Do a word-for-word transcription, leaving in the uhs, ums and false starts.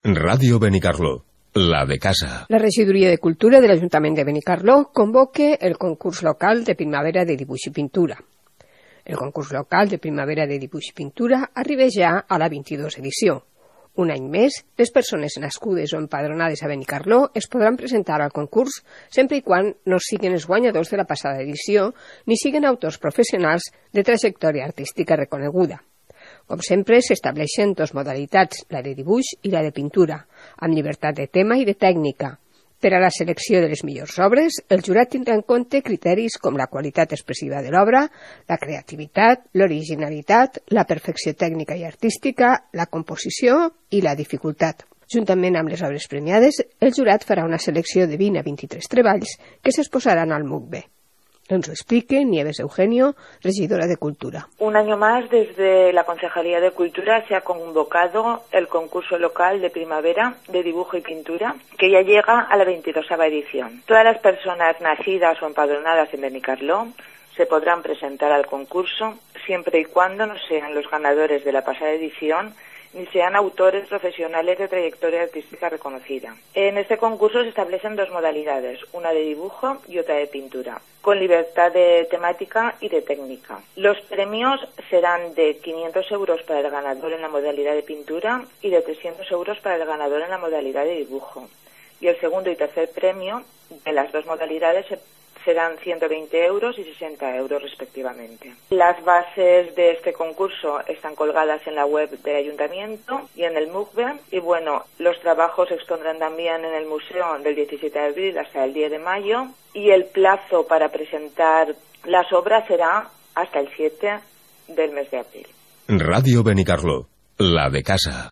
Ràdio Benicarló, la de casa. La Regidoria de Cultura de l'Ajuntament de Benicarló convoca el concurs local de primavera de dibuix i pintura. El concurs local de primavera de dibuix i pintura arriba ja a la vint-i-dos edició. Un any més, les persones nascudes o empadronades a Benicarló es podran presentar al concurs sempre i quan no siguin els guanyadors de la passada edició ni siguin autors professionals de trajectòria artística reconeguda. Com sempre, s'estableixen dues modalitats, la de dibuix i la de pintura, amb llibertat de tema i de tècnica. Per a la selecció de les millors obres, el jurat tindrà en compte criteris com la qualitat expressiva de l'obra, la creativitat, l'originalitat, la perfecció tècnica i artística, la composició i la dificultat. Juntament amb les obres premiades, el jurat farà una selecció de vint a vint-i-tres treballs que s'exposaran al M U C B. Nos lo explique Nieves Eugenio, regidora de Cultura. Un año más, desde la Concejalía de Cultura se ha convocado el concurso local de primavera de dibujo y pintura, que ya llega a la veintidosava edición. Todas las personas nacidas o empadronadas en Benicarló se podrán presentar al concurso, siempre y cuando no sean los ganadores de la pasada edición ni sean autores profesionales de trayectoria artística reconocida. En este concurso se establecen dos modalidades, una de dibujo y otra de pintura, con libertad de temática y de técnica. Los premios serán de quinientos euros para el ganador en la modalidad de pintura y de trescientos euros para el ganador en la modalidad de dibujo. Y el segundo y tercer premio de las dos modalidades serán ciento veinte euros y sesenta euros respectivamente. Las bases de este concurso están colgadas en la web del Ayuntamiento y en el M U C B. Y bueno, los trabajos se expondrán también en el museo del diecisiete de abril hasta el diez de mayo. Y el plazo para presentar las obras será hasta el siete del mes de abril. Ràdio Benicarló, la de casa.